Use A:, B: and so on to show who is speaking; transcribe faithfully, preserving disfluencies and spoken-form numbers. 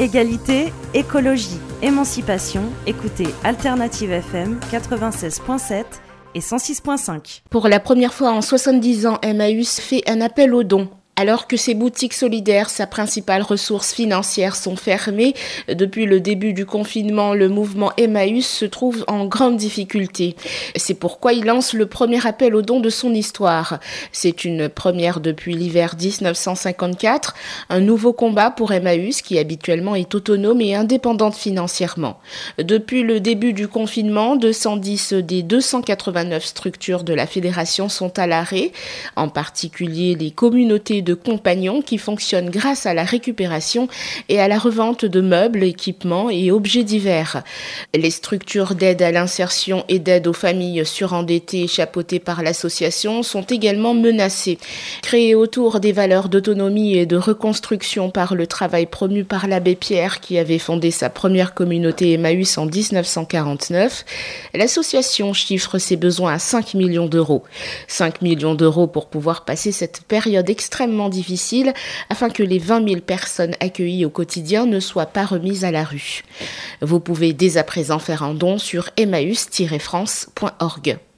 A: Égalité, écologie, émancipation, écoutez Alternative F M quatre-vingt-seize virgule sept et cent six virgule cinq.
B: Pour la première fois en soixante-dix ans, Emmaüs fait un appel aux dons. Alors que ses boutiques solidaires, sa principale ressource financière, sont fermées, depuis le début du confinement, le mouvement Emmaüs se trouve en grande difficulté. C'est pourquoi il lance le premier appel aux dons de son histoire. C'est une première depuis l'hiver dix-neuf cent cinquante-quatre, un nouveau combat pour Emmaüs qui habituellement est autonome et indépendante financièrement. Depuis le début du confinement, deux cent dix des deux cent quatre-vingt-neuf structures de la fédération sont à l'arrêt, en particulier les communautés de compagnons qui fonctionnent grâce à la récupération et à la revente de meubles, équipements et objets divers. Les structures d'aide à l'insertion et d'aide aux familles surendettées chapeautées par l'association sont également menacées. Créées autour des valeurs d'autonomie et de reconstruction par le travail promu par l'abbé Pierre qui avait fondé sa première communauté Emmaüs en dix-neuf cent quarante-neuf, l'association chiffre ses besoins à cinq millions d'euros. cinq millions d'euros pour pouvoir passer cette période extrêmement difficile afin que les vingt mille personnes accueillies au quotidien ne soient pas remises à la rue. Vous pouvez dès à présent faire un don sur emmaüs tiret france point org.